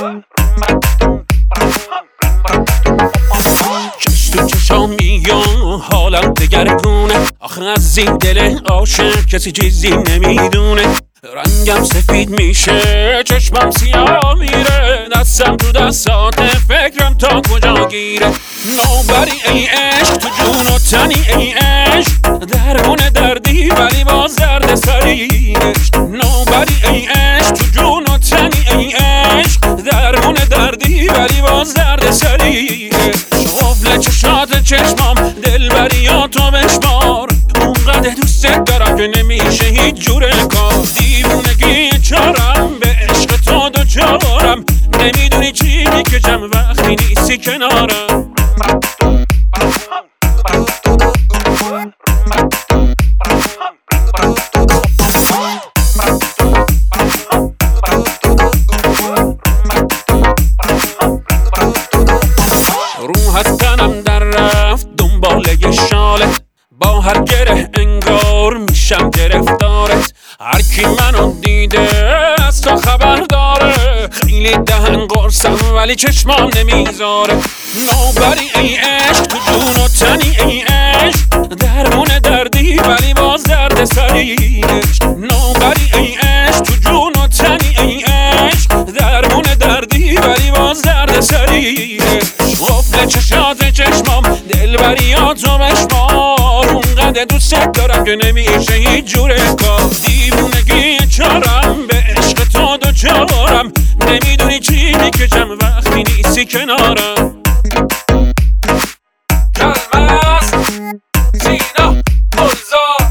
چش تو چشامی و حالم دگرگونه، آخه از این دل عاشق کسی چیزی نمیدونه. رنگم سفید میشه، چشمم سیاه میره، دستم تو دستات، فکرم تا کجا گیره. نوبری ای عشق تو جون و تنی ای عشق، درمون دردی ولی باز درد سری عشق. نوبری ای عشق تو جون و تنی ای عشق، درمون دردی ولی باز درد سری عشق. شوفل چشات چشمام دلبریاتو بشمار، اونقدر دوست دارم که نمیشه هیچ جور کار. دیوونگی چارم به عشق تو دوچارم، نمیدونی چی میکشم وقتی نیستی کنارم. روح از تنم در رفت دنبال یه شالت، با هر گره انگار میشم گرفتارت. هر کی منو دیده از تو خبر داره، خیلی دهن قرصم ولی چشمام نمیذاره. نوبری ای عشق تو جون و تنی ای عشق، درمون دردی ولی باز درد سری عشق. نوبری ای عشق تو جون و تنی ای عشق، درمون دردی ولی باز درد سری عشق. قفل چشات چشمام دلبریاتو بشمار، اونقدر دوست دارم که نمیشه هیچ جور کار. دیوونگی چارم به عشق تو دوچارم، نمیدونی چی میکشم وقتی نیستی کنارم. کلمز سینا گلزار.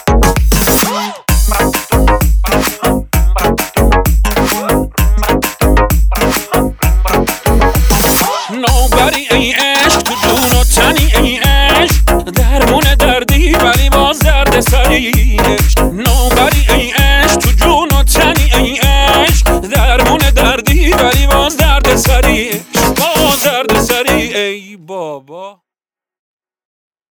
نوبری ای عشق تو جون و تنی ای عشق، درمون دردی ولی باز درد سری عشق. نوبری ای عشق تو جون و تنی ای عشق، درمون دردی ولی